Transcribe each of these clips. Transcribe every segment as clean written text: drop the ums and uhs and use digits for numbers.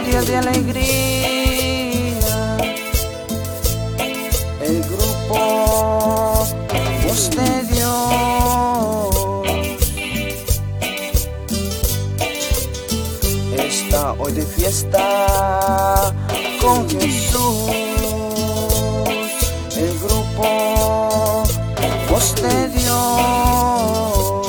día de alegría. El grupo Voz de Dios está hoy de fiesta con Jesús. El grupo Voz de Dios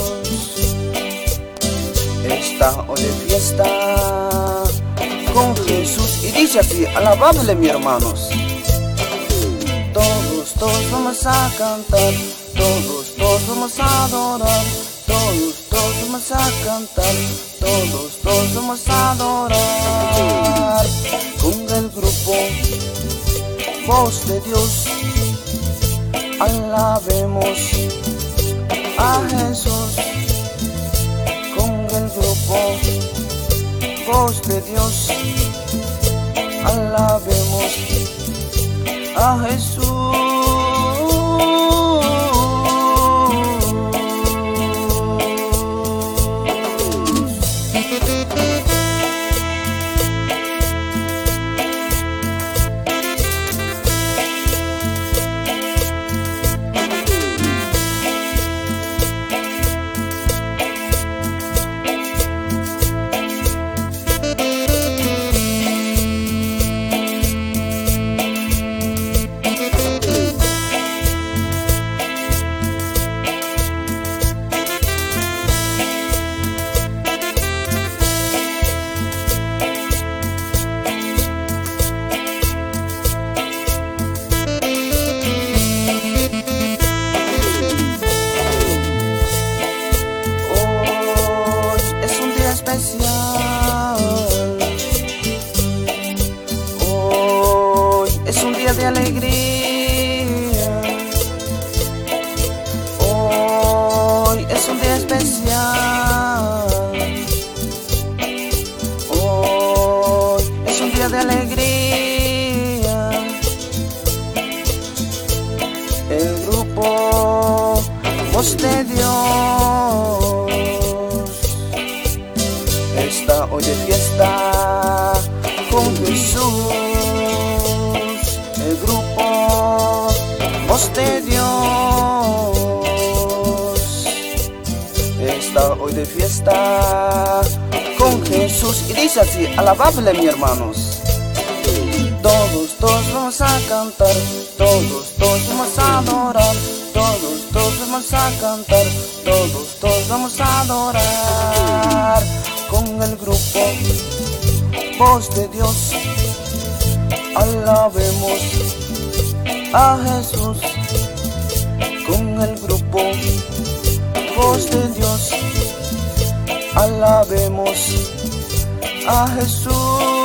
está hoy de fiesta con Jesús. Y dice así, alabadle, mis hermanos. Todos vamos a cantar, todos vamos a adorar, todos vamos a cantar, todos vamos a adorar. Con el grupo Voz de Dios alabemos a Jesús. Con el grupo Voz de Dios alabemos a Jesús. Hoy es un día de alegría. Hoy es un día especial. Hoy es un día de alegría. El grupo Voz de Dios está hoy de fiesta con Jesús. El grupo Voz de Dios está hoy de fiesta con Jesús. Y dice así, alabadle, mis hermanos. Todos vamos a cantar, todos vamos a adorar, todos vamos a cantar, todos vamos a adorar. Con el grupo Voz de Dios alabemos a Jesús. Con el grupo Voz de Dios alabemos a Jesús.